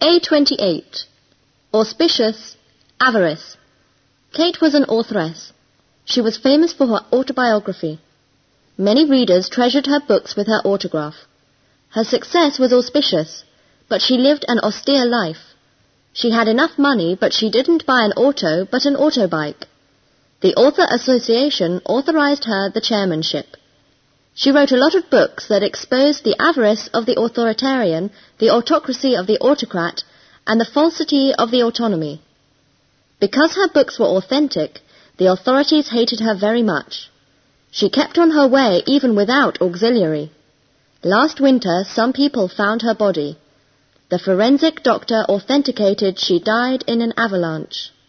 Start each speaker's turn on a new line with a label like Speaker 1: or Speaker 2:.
Speaker 1: A28. Auspicious Avarice. Kate was an authoress. She was famous for her autobiography. Many readers treasured her books with her autograph. Her success was auspicious, but she lived an austere life. She had enough money, but she didn't buy an auto, but an autobike. The Author Association authorized her the chairmanship. She wrote a lot of books that exposed the avarice of the authoritarian, the autocracy of the autocrat, and the falsity of the autonomy. Because her books were authentic, the authorities hated her very much. She kept on her way even without auxiliary. Last winter, some people found her body. The forensic doctor authenticated she died in an avalanche.